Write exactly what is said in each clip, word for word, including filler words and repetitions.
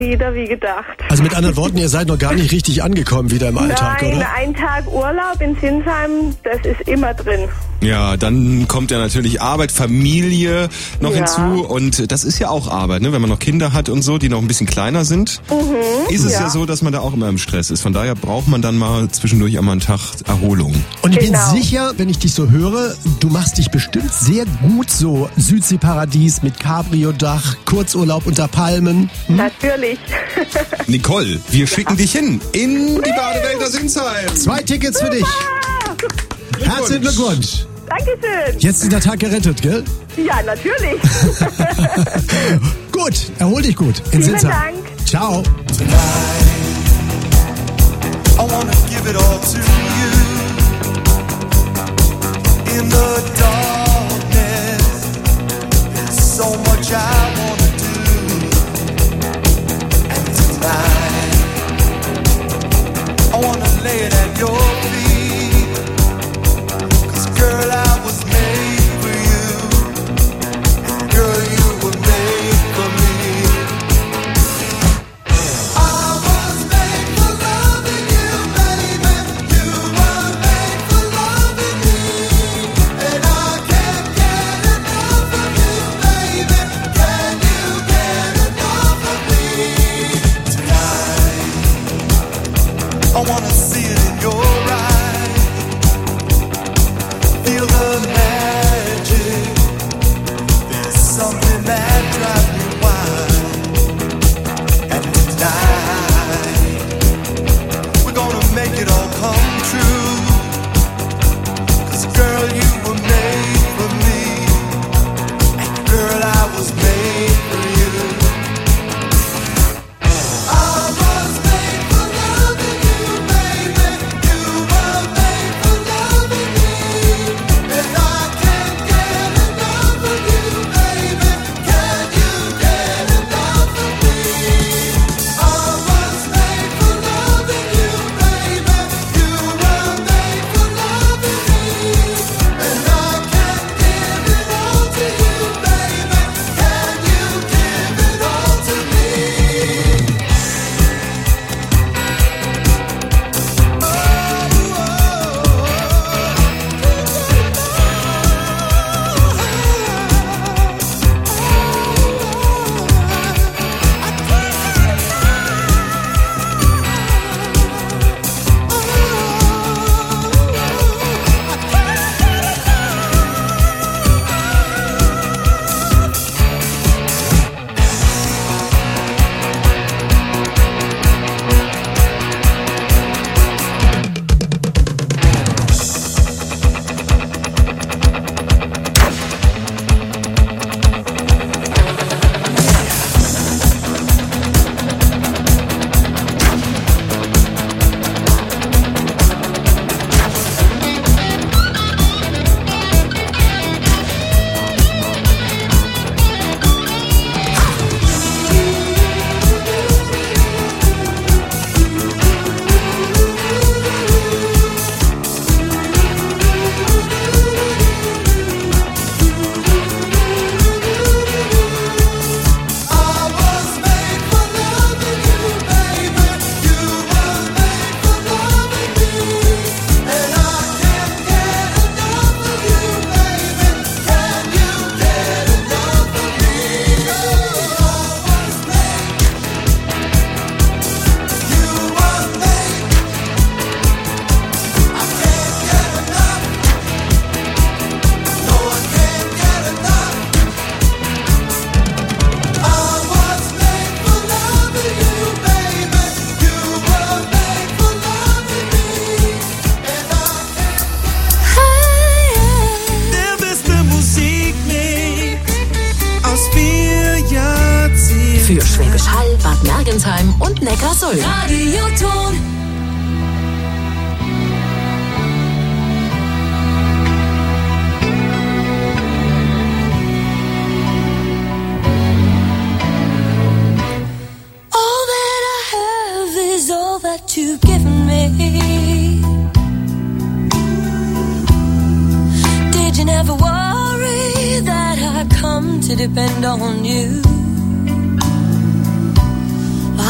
wieder wie gedacht. Also mit anderen Worten, ihr seid noch gar nicht richtig angekommen wieder im Alltag, Nein, oder? ein Tag Urlaub in Sinsheim, das ist immer drin. Ja, dann kommt ja natürlich Arbeit, Familie noch Ja. hinzu und das ist ja auch Arbeit, ne? Wenn man noch Kinder hat und so, die noch ein bisschen kleiner sind, Mhm, ist es ja. ja. so, dass man da auch immer im Stress ist. Von daher braucht man dann mal zwischendurch einmal einen Tag Erholung. Und ich Genau. bin sicher, wenn ich dich so höre, du machst dich bestimmt sehr gut so Südseeparadies mit Cabrio-Dach, Kurzurlaub unter Palmen. Hm? Natürlich. Nicole, wir schicken dich hin in die Badewelt aus Sinsheim. Zwei Tickets für dich. Herzlichen Glückwunsch. Dankeschön. Jetzt ist der Tag gerettet, gell? Ja, natürlich. Gut, erhol dich gut in Vielen Sinsheim. Dank. Ciao. I wanna give it all to you. In the darkness, there's so much I wanna do. And tonight, I wanna lay it at your feet. 'Cause girl, I was made for you. And girl, you were made for me. I was made for loving you, baby. You were made for loving me. And I can't get enough of you, baby. Can you get enough of me? Tonight, I wanna see it in your eyes. Feel the magic. There's something that drives me wild. And tonight, we're gonna make it all come true. 'Cause girl, you were made for me. And girl, I was made for you. I was made for loving you, baby. You were made for loving me. And I can't get enough of you, baby. Can you get enough of me? I was made for loving you, baby. You were made for loving me. And I can't give it all to you, baby. Can you give it all to me? I was made for loving you, baby. You were made for loving me. And I can't get enough of you, baby. Can you get enough of me? I was made. You were made. I can't get enough. No, I can't get enough. I was made for loving you, baby. You were made for loving me. And I Der beste Musikmix aus vier Jahrzehnten. Für Schwäbisch Hall, Bad Mergentheim und Neckarsulm. Radioton. All that I have is all that you've given me. Did you never worry that I've come to depend on you?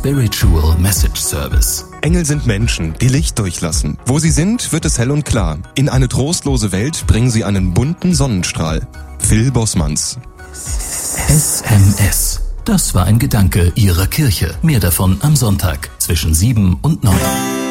Spiritual Message Service. Engel sind Menschen, die Licht durchlassen. Wo sie sind, wird es hell und klar. In eine trostlose Welt bringen sie einen bunten Sonnenstrahl. Phil Bossmanns. S M S. Das war ein Gedanke Ihrer Kirche. Mehr davon am Sonntag zwischen sieben und neun.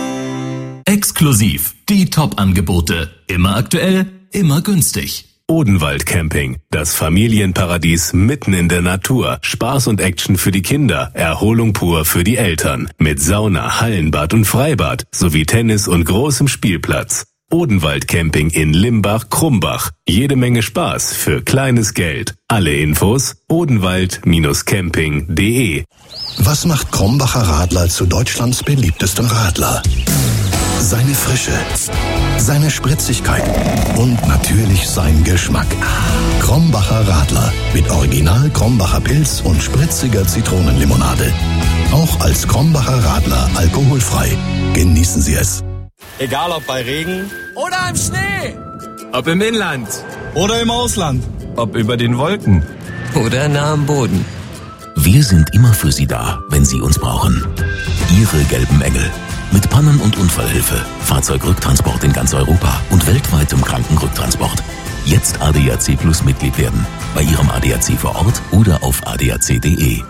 Exklusiv. Die Top-Angebote. Immer aktuell, immer günstig. Odenwald Camping. Das Familienparadies mitten in der Natur. Spaß und Action für die Kinder. Erholung pur für die Eltern. Mit Sauna, Hallenbad und Freibad. Sowie Tennis und großem Spielplatz. Odenwald Camping in Limbach-Krumbach. Jede Menge Spaß für kleines Geld. Alle Infos odenwald Camping punkt de. Was macht Krombacher Radler zu Deutschlands beliebtestem Radler? Seine Frische, seine Spritzigkeit und natürlich sein Geschmack. Krombacher Radler mit Original Krombacher Pilz und spritziger Zitronenlimonade. Auch als Krombacher Radler alkoholfrei. Genießen Sie es. Egal ob bei Regen oder im Schnee, ob im Inland oder im Ausland, ob über den Wolken oder nah am Boden. Wir sind immer für Sie da, wenn Sie uns brauchen. Ihre gelben Engel. Mit Pannen- und Unfallhilfe, Fahrzeugrücktransport in ganz Europa und weltweitem Krankenrücktransport. Jetzt A D A C Plus Mitglied werden. Bei Ihrem A D A C vor Ort oder auf a d a c punkt de.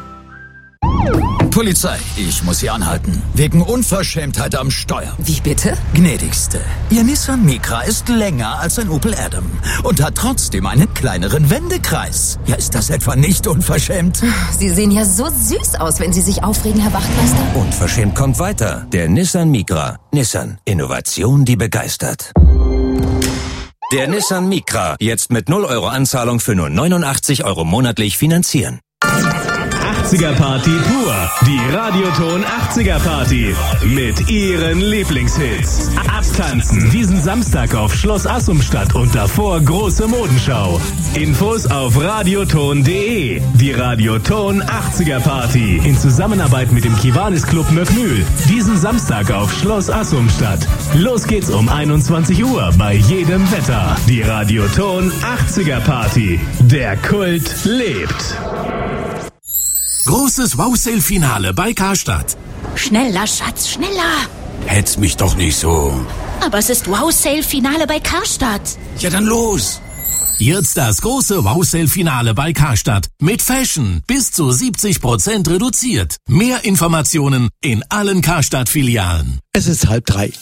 Polizei, ich muss Sie anhalten. Wegen Unverschämtheit am Steuer. Wie bitte? Gnädigste, Ihr Nissan Micra ist länger als ein Opel Adam und hat trotzdem einen kleineren Wendekreis. Ja, ist das etwa nicht unverschämt? Sie sehen ja so süß aus, wenn Sie sich aufregen, Herr Wachtmeister. Unverschämt kommt weiter. Der Nissan Micra. Nissan. Innovation, die begeistert. Der Nissan Micra. Jetzt mit null Euro Anzahlung für nur neunundachtzig Euro monatlich finanzieren. achtziger Party pur. Die Radioton achtziger Party. Mit Ihren Lieblingshits. Abtanzen diesen Samstag auf Schloss Assumstadt und davor große Modenschau. Infos auf radioton punkt de. Die Radioton achtziger Party. In Zusammenarbeit mit dem Kiwanis Club Möckmühl. Diesen Samstag auf Schloss Assumstadt. Los geht's um einundzwanzig Uhr bei jedem Wetter. Die Radioton achtziger Party. Der Kult lebt. Großes Wow-Sale-Finale bei Karstadt. Schneller, Schatz, schneller. Hetz mich doch nicht so. Aber es ist Wow-Sale-Finale bei Karstadt. Ja, dann los. Jetzt das große Wow-Sale-Finale bei Karstadt. Mit Fashion bis zu siebzig Prozent reduziert. Mehr Informationen in allen Karstadt-Filialen. Es ist halb drei.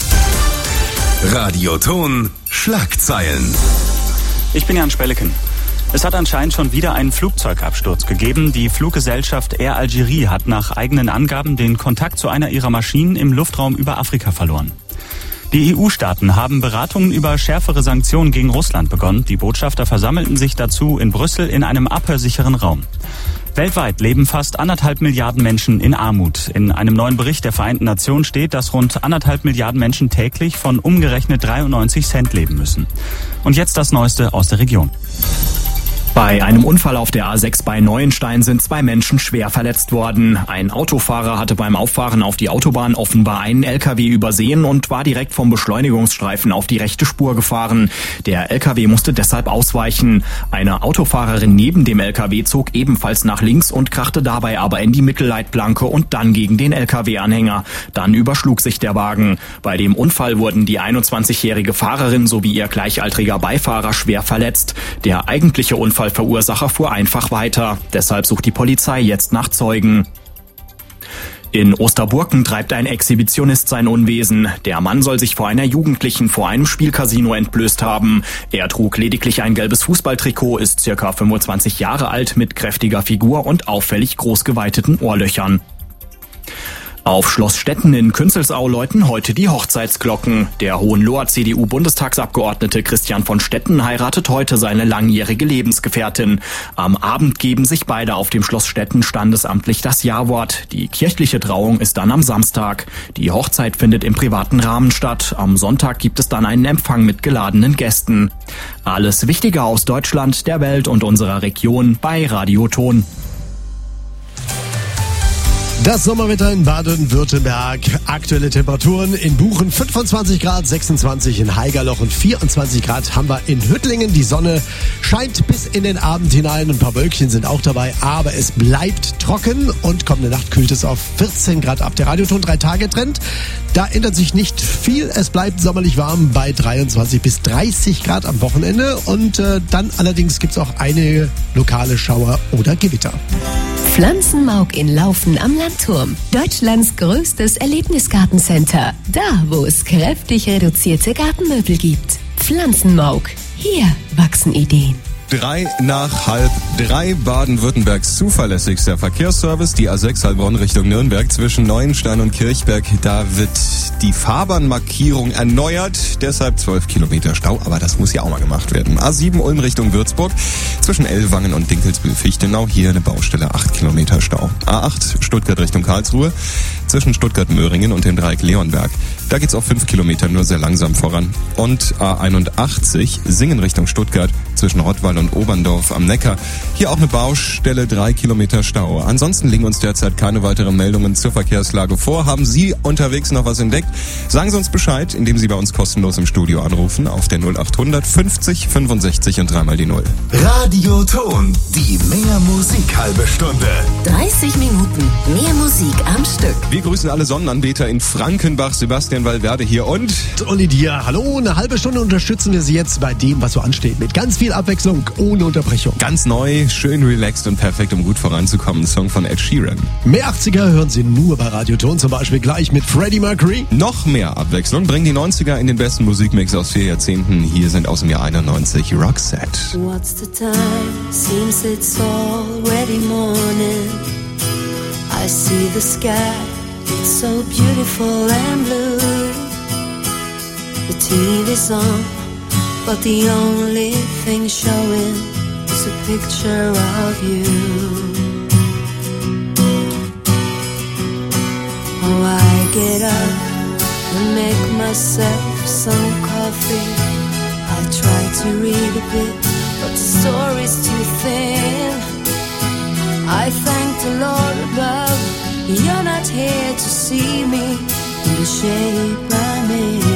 Radioton Schlagzeilen. Ich bin Jan Spelleken. Es hat anscheinend schon wieder einen Flugzeugabsturz gegeben. Die Fluggesellschaft Air Algérie hat nach eigenen Angaben den Kontakt zu einer ihrer Maschinen im Luftraum über Afrika verloren. Die E U-Staaten haben Beratungen über schärfere Sanktionen gegen Russland begonnen. Die Botschafter versammelten sich dazu in Brüssel in einem abhörsicheren Raum. Weltweit leben fast anderthalb Milliarden Menschen in Armut. In einem neuen Bericht der Vereinten Nationen steht, dass rund anderthalb Milliarden Menschen täglich von umgerechnet dreiundneunzig Cent leben müssen. Und jetzt das Neueste aus der Region. Bei einem Unfall auf der A sechs bei Neuenstein sind zwei Menschen schwer verletzt worden. Ein Autofahrer hatte beim Auffahren auf die Autobahn offenbar einen L K W übersehen und war direkt vom Beschleunigungsstreifen auf die rechte Spur gefahren. Der L K W musste deshalb ausweichen. Eine Autofahrerin neben dem L K W zog ebenfalls nach links und krachte dabei aber in die Mittelleitplanke und dann gegen den L K W-Anhänger. Dann überschlug sich der Wagen. Bei dem Unfall wurden die einundzwanzigjährige Fahrerin sowie ihr gleichaltriger Beifahrer schwer verletzt. Der eigentliche Unfall Verursacher fuhr einfach weiter. Deshalb sucht die Polizei jetzt nach Zeugen. In Osterburken treibt ein Exhibitionist sein Unwesen. Der Mann soll sich vor einer Jugendlichen vor einem Spielcasino entblößt haben. Er trug lediglich ein gelbes Fußballtrikot, ist circa fünfundzwanzig Jahre alt, mit kräftiger Figur und auffällig groß geweiteten Ohrlöchern. Auf Schloss Stetten in Künzelsau läuten heute die Hochzeitsglocken. Der Hohenloher C D U-Bundestagsabgeordnete Christian von Stetten heiratet heute seine langjährige Lebensgefährtin. Am Abend geben sich beide auf dem Schloss Stetten standesamtlich das Ja-Wort. Die kirchliche Trauung ist dann am Samstag. Die Hochzeit findet im privaten Rahmen statt. Am Sonntag gibt es dann einen Empfang mit geladenen Gästen. Alles Wichtige aus Deutschland, der Welt und unserer Region bei Radioton. Das Sommerwetter in Baden-Württemberg. Aktuelle Temperaturen in Buchen fünfundzwanzig Grad, sechsundzwanzig in Haigerloch und vierundzwanzig Grad haben wir in Hüttlingen. Die Sonne scheint bis in den Abend hinein. Ein paar Wölkchen sind auch dabei, aber es bleibt trocken und kommende Nacht kühlt es auf vierzehn Grad ab. Der Radioton drei Tage Trend. Da ändert sich nicht viel. Es bleibt sommerlich warm bei dreiundzwanzig bis dreißig Grad am Wochenende. Und äh, dann allerdings gibt es auch einige lokale Schauer oder Gewitter. Pflanzenmauk in Laufen am Landturm. Deutschlands größtes Erlebnisgartencenter. Da, wo es kräftig reduzierte Gartenmöbel gibt. Pflanzenmauk. Hier wachsen Ideen. Drei nach halb drei, Baden-Württembergs zuverlässigster Verkehrsservice, die A sechs Heilbronn Richtung Nürnberg zwischen Neuenstein und Kirchberg. Da wird die Fahrbahnmarkierung erneuert, deshalb zwölf Kilometer Stau, aber das muss ja auch mal gemacht werden. A sieben Ulm Richtung Würzburg zwischen Ellwangen und Dinkelsbühl-Fichtenau, hier eine Baustelle, acht Kilometer Stau. A acht Stuttgart Richtung Karlsruhe zwischen Stuttgart-Möhringen und dem Dreieck Leonberg. Da geht's auf fünf Kilometer nur sehr langsam voran. Und A einundachtzig Singen Richtung Stuttgart zwischen Rottweil und Oberndorf am Neckar. Hier auch eine Baustelle, drei Kilometer Stau. Ansonsten liegen uns derzeit keine weiteren Meldungen zur Verkehrslage vor. Haben Sie unterwegs noch was entdeckt? Sagen Sie uns Bescheid, indem Sie bei uns kostenlos im Studio anrufen auf der null achthundert fünfzig fünfundsechzig und dreimal die Null. Radioton, die mehr Musik halbe Stunde. dreißig Minuten mehr Musik am Stück. Wir grüßen alle Sonnenanbeter in Frankenbach. Sebastian Valverde hier und Olli Dia. Hallo, eine halbe Stunde unterstützen wir Sie jetzt bei dem, was so ansteht. Mit ganz viel Abwechslung, ohne Unterbrechung. Ganz neu, schön relaxed und perfekt, um gut voranzukommen. Ein Song von Ed Sheeran. Mehr achtziger hören Sie nur bei Radioton, zum Beispiel gleich mit Freddie Mercury. Noch mehr Abwechslung bringen die neunziger in den besten Musikmix aus vier Jahrzehnten. Hier sind aus dem Jahr einundneunzig Roxette. What's the time? Seems it's already morning. I see the sky, it's so beautiful and blue. The T V's on, but the only thing showing is a picture of you. Oh, I get up and make myself some coffee. I try to read a bit, but the story's too thin. I thank the Lord above, you're not here to see me in the shape I'm in.